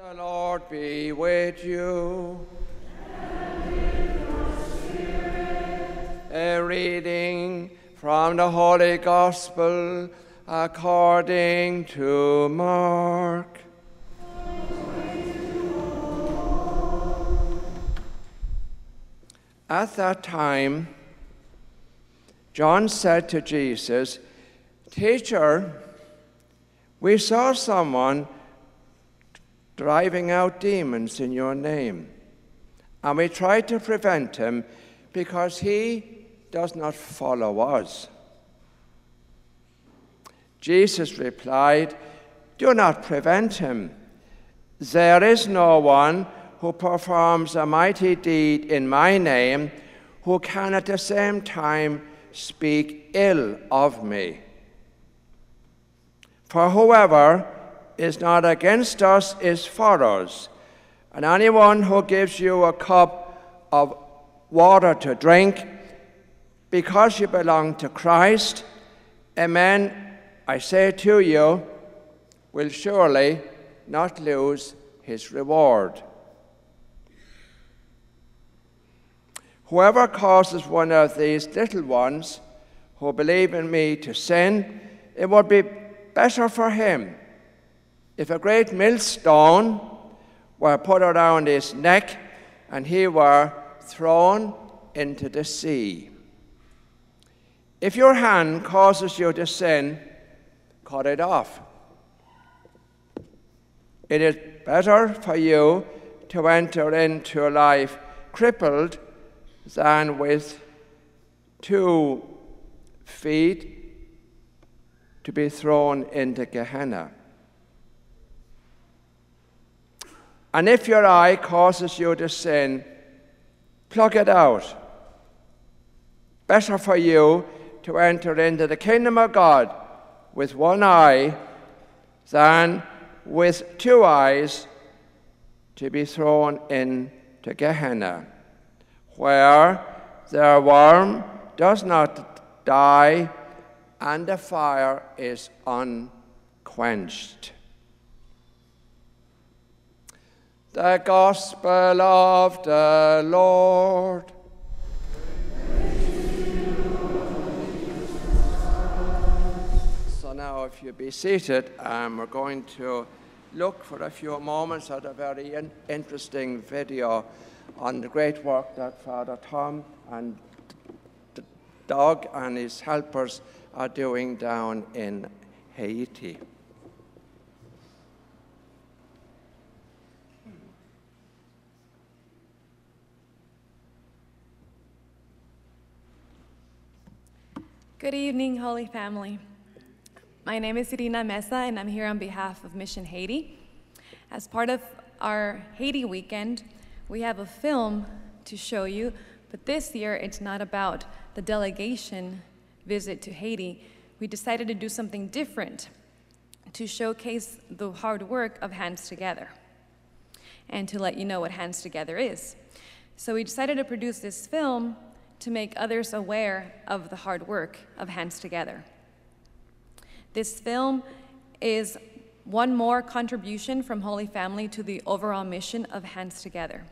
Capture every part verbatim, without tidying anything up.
The Lord be with you. And with your spirit. A reading from the Holy Gospel according to Mark. At that time, John said to Jesus, "Teacher, we saw someone driving out demons in your name, and we tried to prevent him because he does not follow us." Jesus replied, "Do not prevent him. There is no one who performs a mighty deed in my name who can at the same time speak ill of me. For whoever is not against us is for us, and anyone who gives you a cup of water to drink because you belong to Christ, amen, I say to you, will surely not lose his reward. Whoever causes one of these little ones who believe in me to sin, it would be better for him if a great millstone were put around his neck and he were thrown into the sea. If your hand causes you to sin, cut it off. It is better for you to enter into life crippled than with two feet to be thrown into Gehenna. And if your eye causes you to sin, pluck it out. Better for you to enter into the kingdom of God with one eye than with two eyes to be thrown into Gehenna, where their worm does not die and the fire is unquenched. The Gospel of the Lord. So now if you be seated, um, we're going to look for a few moments at a very in- interesting video on the great work that Father Tom and Doug and his helpers are doing down in Haiti. Good evening, Holy Family. My name is Irina Mesa, and I'm here on behalf of Mission Haiti. As part of our Haiti weekend, we have a film to show you, but this year it's not about the delegation visit to Haiti. We decided to do something different to showcase the hard work of Hands Together and to let you know what Hands Together is. So we decided to produce this film to make others aware of the hard work of Hands Together. This film is one more contribution from Holy Family to the overall mission of Hands Together.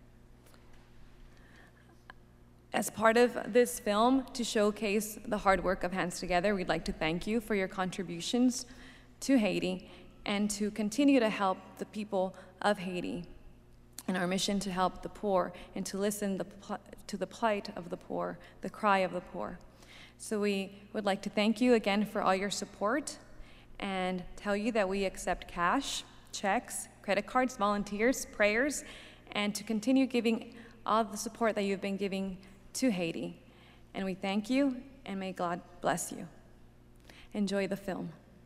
As part of this film, to showcase the hard work of Hands Together, we'd like to thank you for your contributions to Haiti and to continue to help the people of Haiti in our mission to help the poor and to listen the pl- to the plight of the poor, the cry of the poor. So we would like to thank you again for all your support and tell you that we accept cash, checks, credit cards, volunteers, prayers, and to continue giving all the support that you've been giving to Haiti. And we thank you, and may God bless you. Enjoy the film.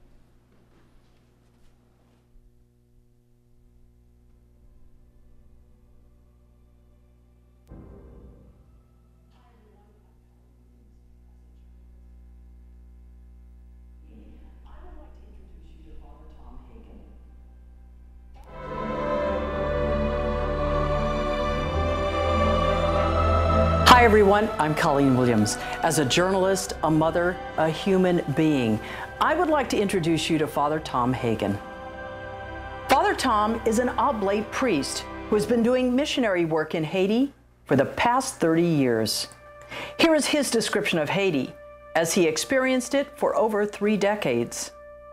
Hi everyone, I'm Colleen Williams. As a journalist, a mother, a human being, I would like to introduce you to Father Tom Hagen. Father Tom is an oblate priest who has been doing missionary work in Haiti for the past thirty years. Here is his description of Haiti as he experienced it for over three decades.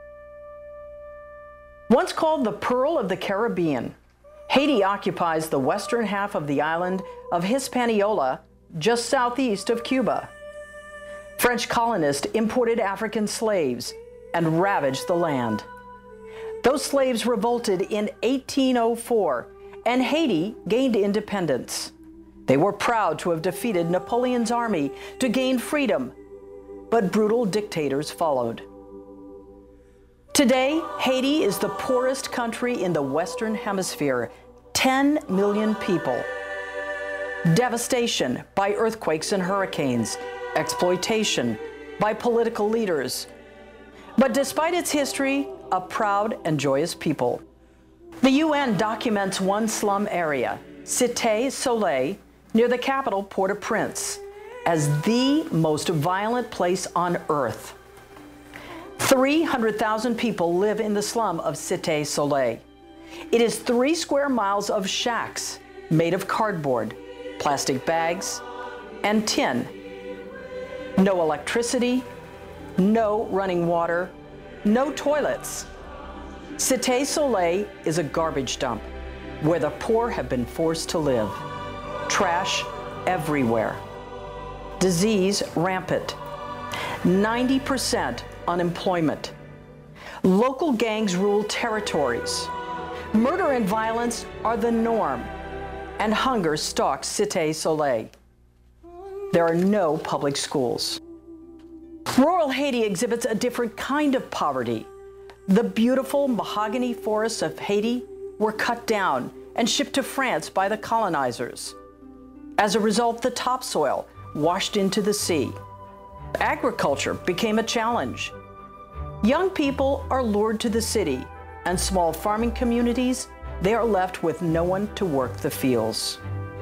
Once called the Pearl of the Caribbean, Haiti occupies the western half of the island of Hispaniola, just southeast of Cuba. French colonists imported African slaves and ravaged the land. Those slaves revolted in eighteen oh four, and Haiti gained independence. They were proud to have defeated Napoleon's army to gain freedom, but brutal dictators followed. Today, Haiti is the poorest country in the Western Hemisphere, ten million people. Devastation by earthquakes and hurricanes, exploitation by political leaders. But despite its history, a proud and joyous people. The U N documents one slum area, Cité Soleil, near the capital, Port-au-Prince, as the most violent place on earth. three hundred thousand people live in the slum of Cité Soleil. It is three square miles of shacks made of cardboard, plastic bags, and tin. No electricity, no running water, no toilets. Cité Soleil is a garbage dump where the poor have been forced to live. Trash everywhere. Disease rampant. ninety percent unemployment. Local gangs rule territories. Murder and violence are the norm, and hunger stalks Cité Soleil. There are no public schools. Rural Haiti exhibits a different kind of poverty. The beautiful mahogany forests of Haiti were cut down and shipped to France by the colonizers. As a result, the topsoil washed into the sea. Agriculture became a challenge. Young people are lured to the city, and small farming communities, they are left with no one to work the fields.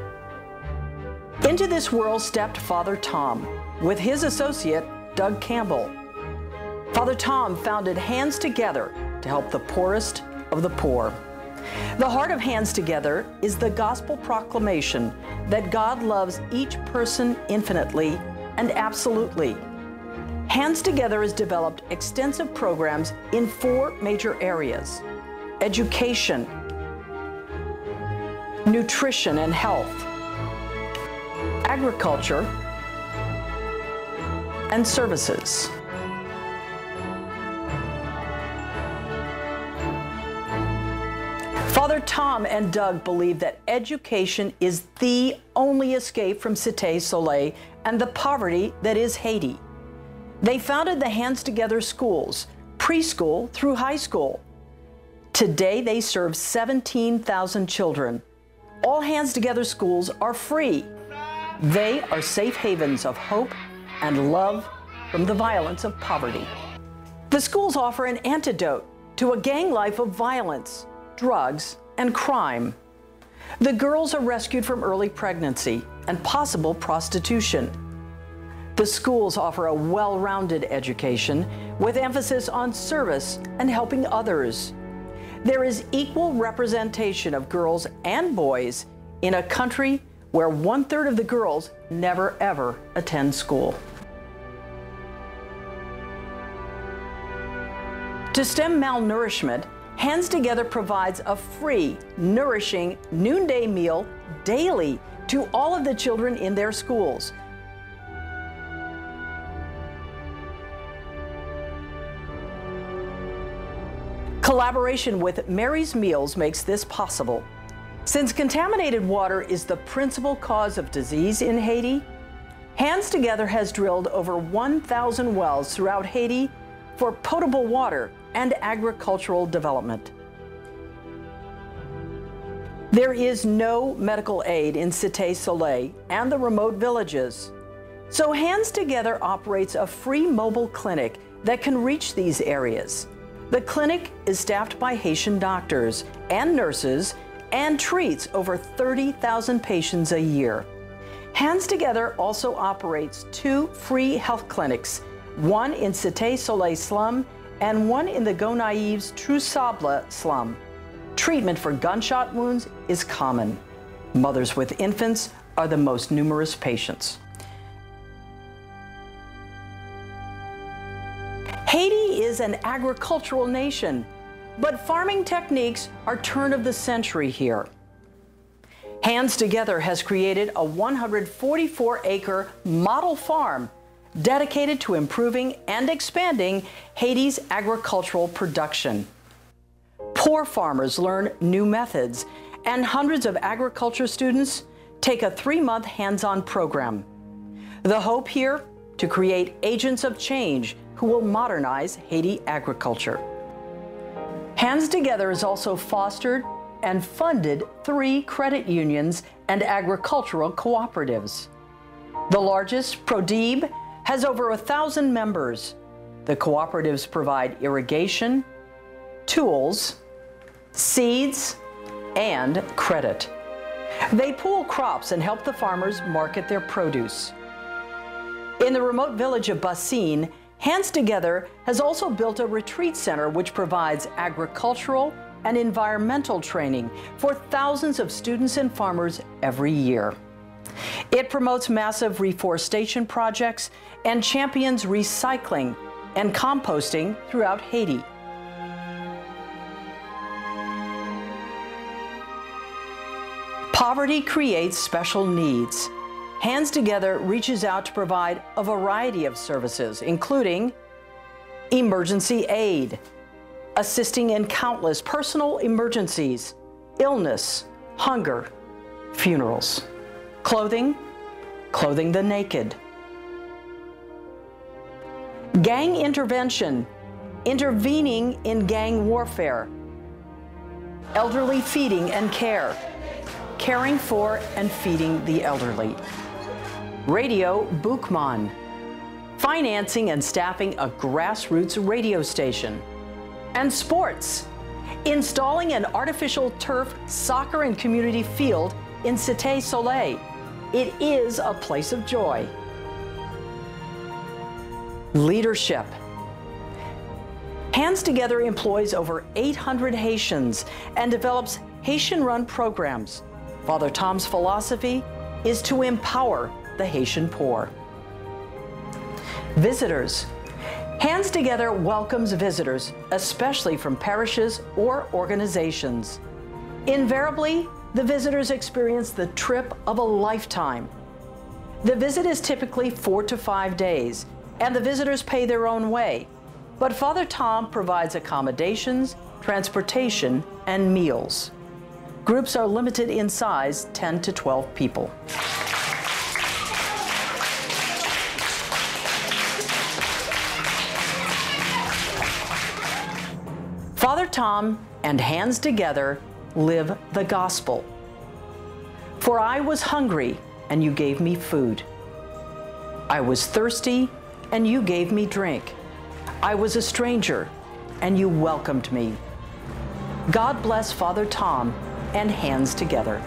Into this world stepped Father Tom with his associate, Doug Campbell. Father Tom founded Hands Together to help the poorest of the poor. The heart of Hands Together is the gospel proclamation that God loves each person infinitely and absolutely. Hands Together has developed extensive programs in four major areas: education, nutrition and health, agriculture, and services. Father Tom and Doug believe that education is the only escape from Cité Soleil and the poverty that is Haiti. They founded the Hands Together schools, preschool through high school. Today, they serve seventeen thousand children. All Hands Together schools are free. They are safe havens of hope and love from the violence of poverty. The schools offer an antidote to a gang life of violence, drugs, and crime. The girls are rescued from early pregnancy and possible prostitution. The schools offer a well-rounded education with emphasis on service and helping others. There is equal representation of girls and boys in a country where one-third of the girls never ever attend school. To stem malnourishment, Hands Together provides a free, nourishing noonday meal daily to all of the children in their schools. Collaboration with Mary's Meals makes this possible. Since contaminated water is the principal cause of disease in Haiti, Hands Together has drilled over one thousand wells throughout Haiti for potable water and agricultural development. There is no medical aid in Cité Soleil and the remote villages. So Hands Together operates a free mobile clinic that can reach these areas. The clinic is staffed by Haitian doctors and nurses and treats over thirty thousand patients a year. Hands Together also operates two free health clinics, one in Cité Soleil slum and one in the Gonaives Trou Sable slum. Treatment for gunshot wounds is common. Mothers with infants are the most numerous patients. Haiti is an agricultural nation, but farming techniques are turn of the century here. Hands Together has created a one hundred forty-four acre model farm dedicated to improving and expanding Haiti's agricultural production. Poor farmers learn new methods, and hundreds of agriculture students take a three-month hands-on program. The hope here, to create agents of change who will modernize Haiti agriculture. Hands Together has also fostered and funded three credit unions and agricultural cooperatives. The largest, Prodib, has over a thousand members. The cooperatives provide irrigation, tools, seeds, and credit. They pool crops and help the farmers market their produce. In the remote village of Bassine, Hands Together has also built a retreat center which provides agricultural and environmental training for thousands of students and farmers every year. It promotes massive reforestation projects and champions recycling and composting throughout Haiti. Poverty creates special needs. Hands Together reaches out to provide a variety of services, including emergency aid, assisting in countless personal emergencies, illness, hunger, funerals, clothing, clothing the naked, gang intervention, intervening in gang warfare, elderly feeding and care, caring for and feeding the elderly, Radio Boukman, financing and staffing a grassroots radio station, and sports, installing an artificial turf soccer and community field in Cité Soleil. It is a place of joy. Leadership. Hands Together employs over eight hundred Haitians and develops Haitian-run programs. Father Tom's philosophy is to empower the Haitian poor. Visitors. Hands Together welcomes visitors, especially from parishes or organizations. Invariably, the visitors experience the trip of a lifetime. The visit is typically four to five days, and the visitors pay their own way. But Father Tom provides accommodations, transportation, and meals. Groups are limited in size, ten to twelve people. Father Tom and Hands Together live the gospel. For I was hungry, and you gave me food. I was thirsty, and you gave me drink. I was a stranger, and you welcomed me. God bless Father Tom and Hands Together.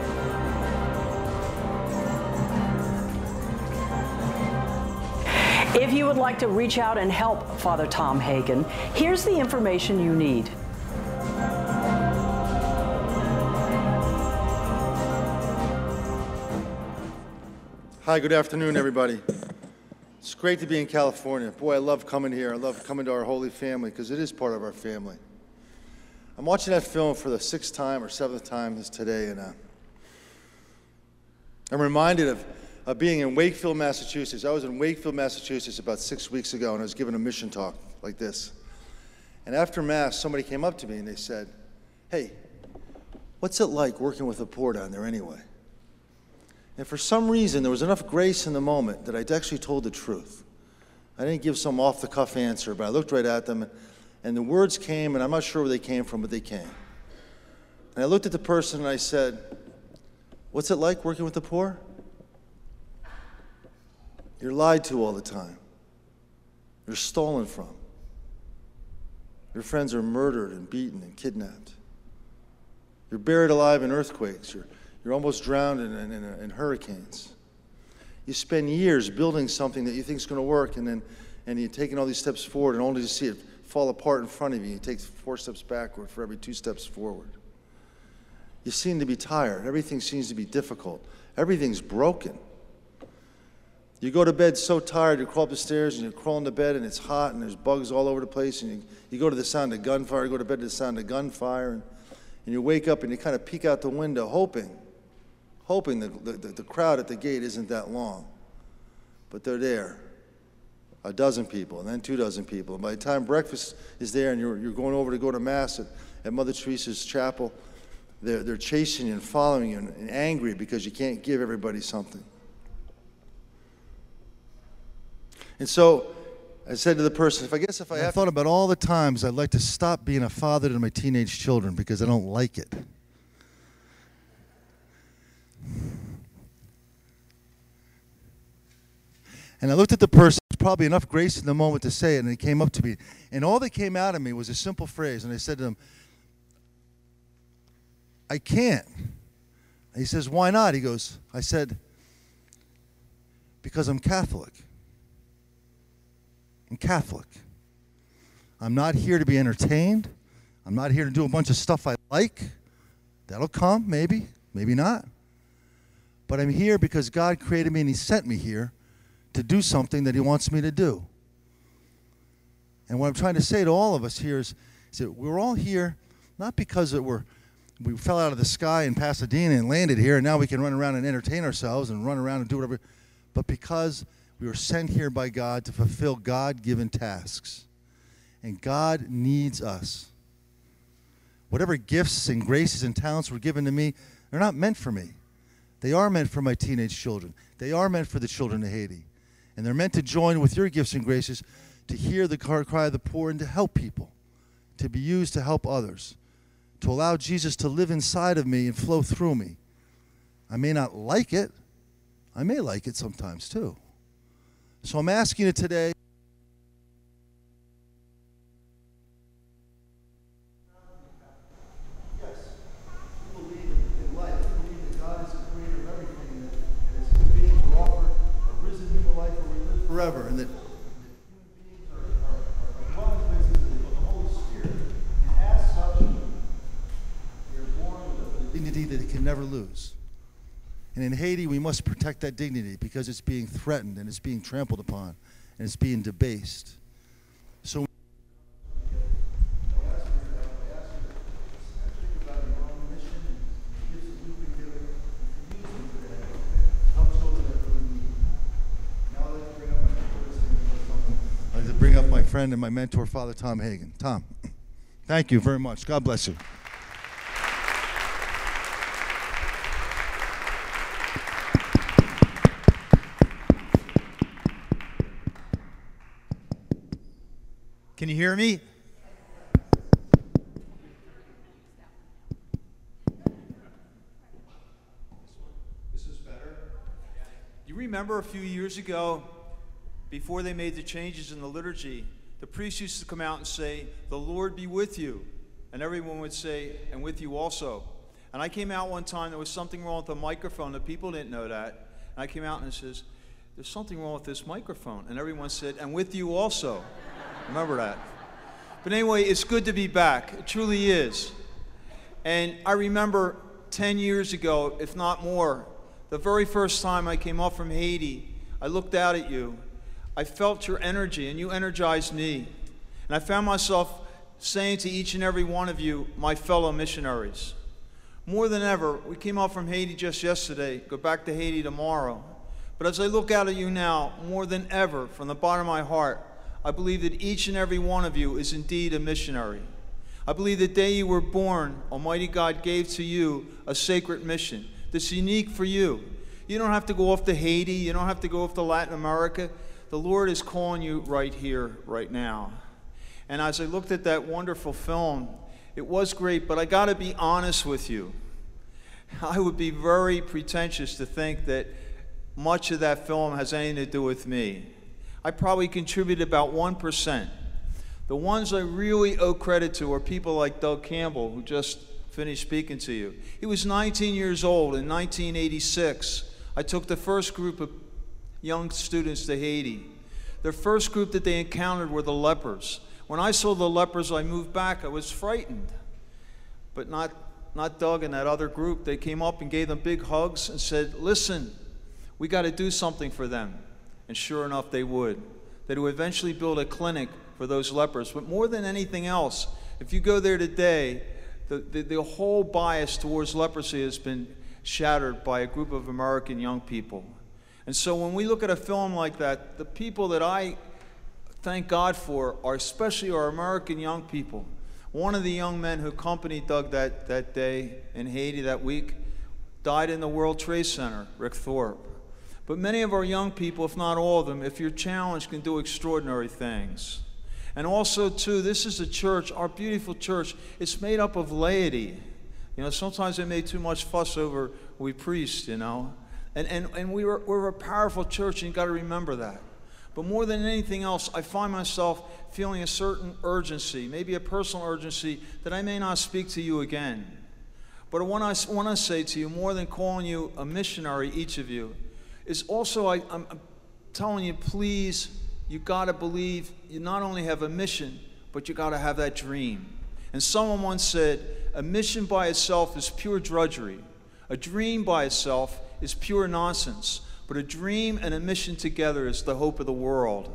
If you would like to reach out and help Father Tom Hagen, here's the information you need. Hi, good afternoon, everybody. It's great to be in California. Boy, I love coming here. I love coming to our Holy Family because it is part of our family. I'm watching that film for the sixth time or seventh time this today, and uh, I'm reminded of, of being in Wakefield, Massachusetts. I was in Wakefield, Massachusetts about six weeks ago, and I was giving a mission talk like this. And after Mass, somebody came up to me and they said, "Hey, what's it like working with the poor down there anyway?" And for some reason, there was enough grace in the moment that I actually told the truth. I didn't give some off-the-cuff answer, but I looked right at them, and, and the words came, and I'm not sure where they came from, but they came. And I looked at the person and I said, "What's it like working with the poor? You're lied to all the time. You're stolen from. Your friends are murdered and beaten and kidnapped. You're buried alive in earthquakes. You're, you're almost drowned in, in, in, in hurricanes. You spend years building something that you think is going to work, and then and you're taking all these steps forward and only to see it fall apart in front of you. You take four steps backward for every two steps forward. You seem to be tired. Everything seems to be difficult. Everything's broken. You go to bed so tired, you crawl up the stairs and you crawl into bed and it's hot and there's bugs all over the place, and you, you go to the sound of gunfire, you go to bed to the sound of gunfire, and, and you wake up and you kind of peek out the window hoping, hoping the, the, the crowd at the gate isn't that long. But they're there, a dozen people, and then two dozen people. And by the time breakfast is there and you're, you're going over to go to Mass at, at Mother Teresa's chapel, they're, they're chasing you and following you and, and angry because you can't give everybody something. And so I said to the person, if I guess if I, I have thought about all the times I'd like to stop being a father to my teenage children because I don't like it. And I looked at the person, probably enough grace in the moment to say it, and he came up to me. And all that came out of me was a simple phrase. And I said to him, I can't. And he says, why not? He goes, I said, because I'm Catholic. I'm Catholic. I'm not here to be entertained. I'm not here to do a bunch of stuff I like. That'll come, maybe, maybe not. But I'm here because God created me and He sent me here to do something that He wants me to do. And what I'm trying to say to all of us here is, is that we're all here not because that we're, we fell out of the sky in Pasadena and landed here and now we can run around and entertain ourselves and run around and do whatever, but because we were sent here by God to fulfill God-given tasks. And God needs us. Whatever gifts and graces and talents were given to me, they're not meant for me. They are meant for my teenage children. They are meant for the children of Haiti. And they're meant to join with your gifts and graces to hear the cry of the poor and to help people, to be used to help others, to allow Jesus to live inside of me and flow through me. I may not like it. I may like it sometimes too. So I'm asking you today, yes, you believe in life, you believe that God is the creator of everything, that as human beings we're offered a risen human life where we live forever, and that human beings are, are, are dwelling places of the Holy Spirit, and as such, they are born with a dignity that it can never lose. And in Haiti, we must protect that dignity because it's being threatened and it's being trampled upon and it's being debased. So I ask you to think about your own mission and the gifts that you've been given and use them today to help children that really need. Now I'd like to bring up my I'd like to bring up my friend and my mentor, Father Tom Hagen. Tom, thank you very much. God bless you. Can you hear me? This is better. You remember a few years ago, before they made the changes in the liturgy, the priest used to come out and say, "The Lord be with you." And everyone would say, "And with you also." And I came out one time, there was something wrong with the microphone. The people didn't know that. And I came out and it says, "There's something wrong with this microphone." And everyone said, "And with you also." Remember that. But anyway, it's good to be back. It truly is. And I remember ten years ago, if not more, the very first time I came up from Haiti, I looked out at you. I felt your energy, and you energized me. And I found myself saying to each and every one of you, my fellow missionaries, more than ever, we came up from Haiti just yesterday, go back to Haiti tomorrow. But as I look out at you now, more than ever, from the bottom of my heart, I believe that each and every one of you is indeed a missionary. I believe the day you were born, Almighty God gave to you a sacred mission that's unique for you. You don't have to go off to Haiti. You don't have to go off to Latin America. The Lord is calling you right here, right now. And as I looked at that wonderful film, it was great, but I got to be honest with you. I would be very pretentious to think that much of that film has anything to do with me. I probably contributed about one percent. The ones I really owe credit to are people like Doug Campbell, who just finished speaking to you. He was nineteen years old in nineteen eighty-six. I took the first group of young students to Haiti. The first group that they encountered were the lepers. When I saw the lepers, I moved back. I was frightened, but not, not Doug and that other group. They came up and gave them big hugs and said, listen, we got to do something for them. And sure enough, they would. They would eventually build a clinic for those lepers. But more than anything else, if you go there today, the, the, the whole bias towards leprosy has been shattered by a group of American young people. And so when we look at a film like that, the people that I thank God for are especially our American young people. One of the young men who accompanied Doug that, that day in Haiti that week died in the World Trade Center, Rick Thorpe. But many of our young people, if not all of them, if you're challenged, can do extraordinary things. And also, too, this is a church, our beautiful church, it's made up of laity. You know, sometimes they make too much fuss over we priests, you know. And, and, and we were, we're a powerful church, and you've got to remember that. But more than anything else, I find myself feeling a certain urgency, maybe a personal urgency, that I may not speak to you again. But what I want to say to you, more than calling you a missionary, each of you, is also I, I'm, I'm telling you, please, you got to believe you not only have a mission, but you got to have that dream. And someone once said, a mission by itself is pure drudgery. A dream by itself is pure nonsense. But a dream and a mission together is the hope of the world.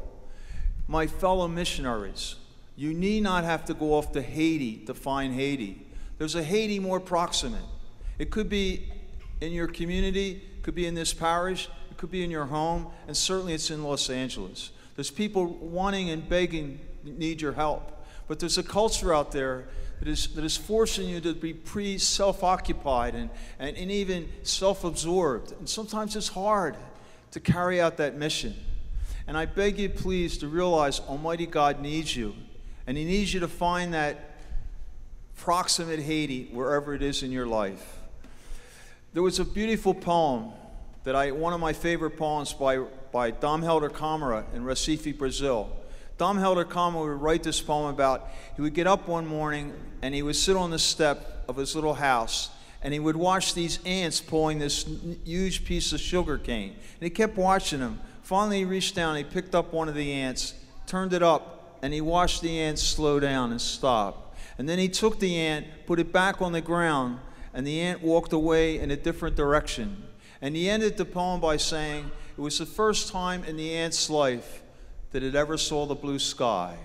My fellow missionaries, you need not have to go off to Haiti to find Haiti. There's a Haiti more proximate. It could be in your community, it could be in this parish, it could be in your home, and certainly it's in Los Angeles. There's people wanting and begging, need your help. But there's a culture out there that is, that is forcing you to be pre self-occupied and, and, and even self-absorbed. And sometimes it's hard to carry out that mission. And I beg you, please, to realize Almighty God needs you. And He needs you to find that proximate Haiti wherever it is in your life. There was a beautiful poem that I, one of my favorite poems by, by Dom Helder Câmara in Recife, Brazil. Dom Helder Câmara would write this poem about, he would get up one morning and he would sit on the step of his little house and he would watch these ants pulling this huge piece of sugar cane. And he kept watching them. Finally he reached down, he picked up one of the ants, turned it up, and he watched the ants slow down and stop. And then he took the ant, put it back on the ground, and the ant walked away in a different direction. And he ended the poem by saying, it was the first time in the ant's life that it ever saw the blue sky.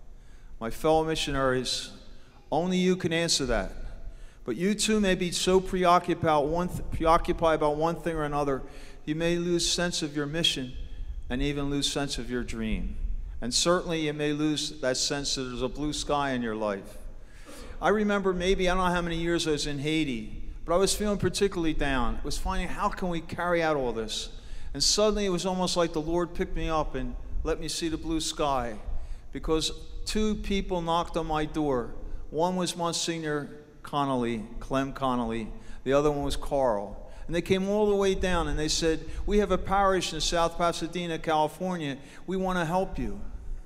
My fellow missionaries, only you can answer that. But you too may be so preoccupied, one th- preoccupied about one thing or another, you may lose sense of your mission and even lose sense of your dream. And certainly you may lose that sense that there's a blue sky in your life. I remember maybe, I don't know how many years I was in Haiti, but I was feeling particularly down. I was finding, how can we carry out all this? And suddenly it was almost like the Lord picked me up and let me see the blue sky, because two people knocked on my door. One was Monsignor Connolly, Clem Connolly. The other one was Carl. And they came all the way down and they said, we have a parish in South Pasadena, California. We want to help you.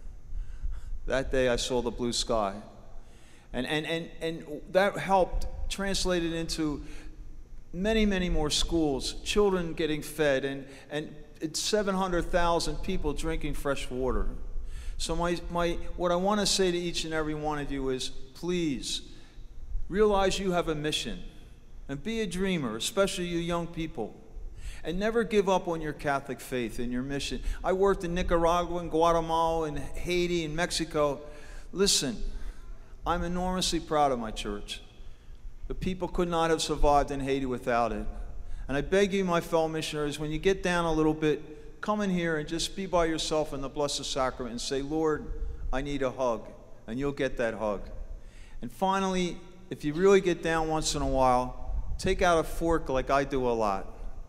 That day I saw the blue sky. And, and, and, and that helped translated into many, many more schools, children getting fed, and, and it's seven hundred thousand people drinking fresh water. So my, my, what I want to say to each and every one of you is, please, realize you have a mission. And be a dreamer, especially you young people. And never give up on your Catholic faith and your mission. I worked in Nicaragua and Guatemala and Haiti and Mexico. Listen, I'm enormously proud of my church. The people could not have survived in Haiti without it. And I beg you, my fellow missionaries, when you get down a little bit, come in here and just be by yourself in the Blessed Sacrament and say, Lord, I need a hug. And you'll get that hug. And finally, if you really get down once in a while, take out a fork like I do a lot.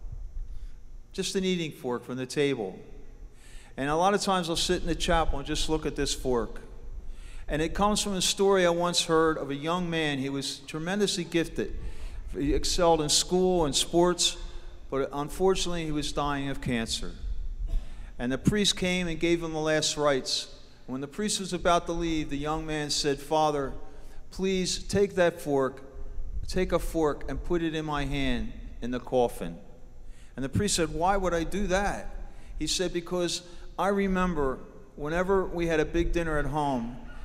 Just an eating fork from the table. And a lot of times I'll sit in the chapel and just look at this fork. And it comes from a story I once heard of a young man. He was tremendously gifted. He excelled in school and sports, but unfortunately he was dying of cancer. And the priest came and gave him the last rites. When the priest was about to leave, the young man said, Father, please take that fork, take a fork and put it in my hand in the coffin. And the priest said, why would I do that? He said, because I remember whenever we had a big dinner at home,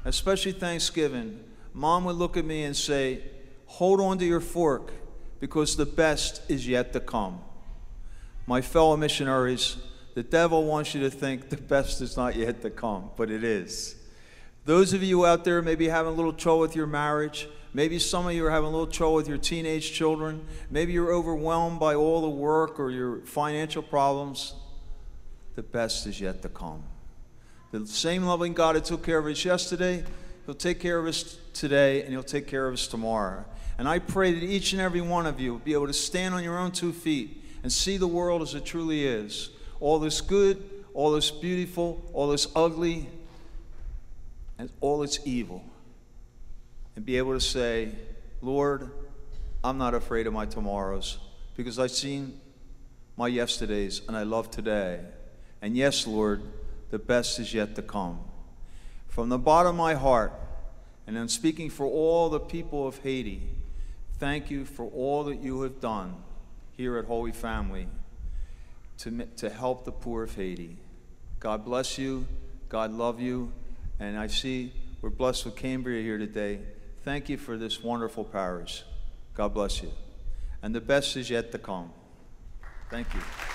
especially Thanksgiving, Mom would look at me and say, hold on to your fork because the best is yet to come. My fellow missionaries, the devil wants you to think the best is not yet to come, but it is. Those of you out there maybe having a little trouble with your marriage, maybe some of you are having a little trouble with your teenage children, maybe you're overwhelmed by all the work or your financial problems, the best is yet to come. The same loving God that took care of us yesterday, He'll take care of us today, and He'll take care of us tomorrow. And I pray that each and every one of you will be able to stand on your own two feet and see the world as it truly is. All this good, all this beautiful, all this ugly, and all that's evil. And be able to say, Lord, I'm not afraid of my tomorrows because I've seen my yesterdays and I love today. And yes, Lord, the best is yet to come. From the bottom of my heart, and I'm speaking for all the people of Haiti, thank you for all that you have done here at Holy Family to, to help the poor of Haiti. God bless you. God love you. And I see we're blessed with Cambria here today. Thank you for this wonderful parish. God bless you. And the best is yet to come. Thank you.